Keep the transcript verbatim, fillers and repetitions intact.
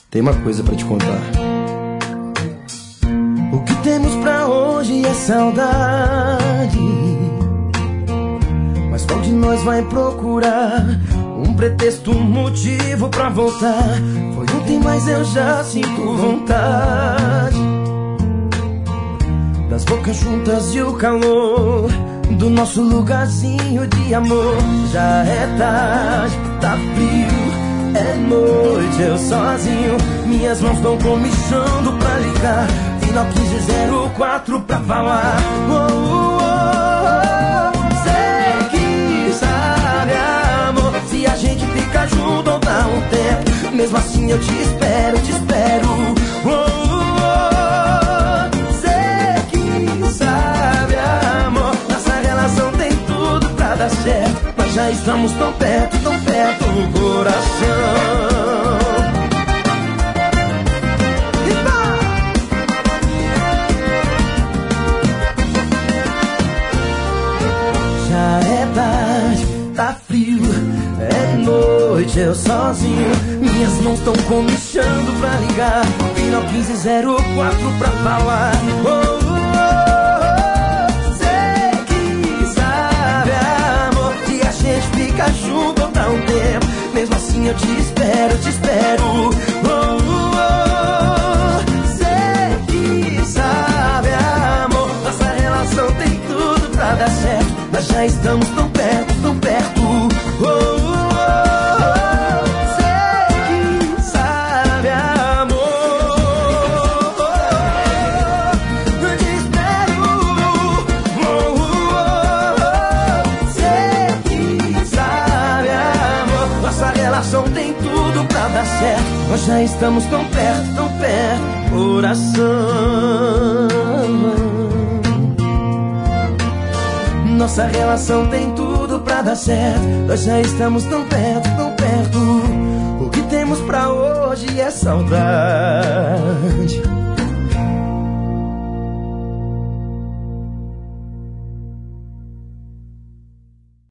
Tem uma coisa pra te contar. O que temos pra hoje é saudade, mas qual de nós vai procurar um pretexto, um motivo pra voltar? Foi ontem, mas eu já sinto vontade das bocas juntas e o calor do nosso lugarzinho de amor. Já é tarde, tá frio, é noite, eu sozinho. Minhas mãos estão comichando pra ligar. Final quinze zero quatro pra falar. Oh, oh, oh. Sei que sabe, amor, se a gente fica junto ou dá um tempo. Mesmo assim eu te espero, te espero. Oh, oh, oh. Sei que sabe, amor, nossa relação tem tudo pra dar certo, mas já estamos tão perto, tão perto do coração. Já é tarde, tá frio, é noite, eu sozinho. Minhas mãos estão comichando pra ligar. Final quinze zero quatro pra falar. Oh, oh, oh. Sei que sabe, amor, que a gente fica junto ou dá um tempo. Mesmo assim eu te espero, te espero. Oh, oh, oh. Sei que sabe, amor, nossa relação tem tudo pra dar certo, mas já estamos tão perto, tão perto. Oh, oh, oh. Sei que sabe, amor, eu te espero. Oh, oh, oh. Sei que sabe, amor, nossa relação tem tudo pra dar certo, nós já estamos tão perto, tão perto, coração. Nossa relação tem tudo pra dar certo, nós já estamos tão perto, tão perto. O que temos pra hoje é saudade.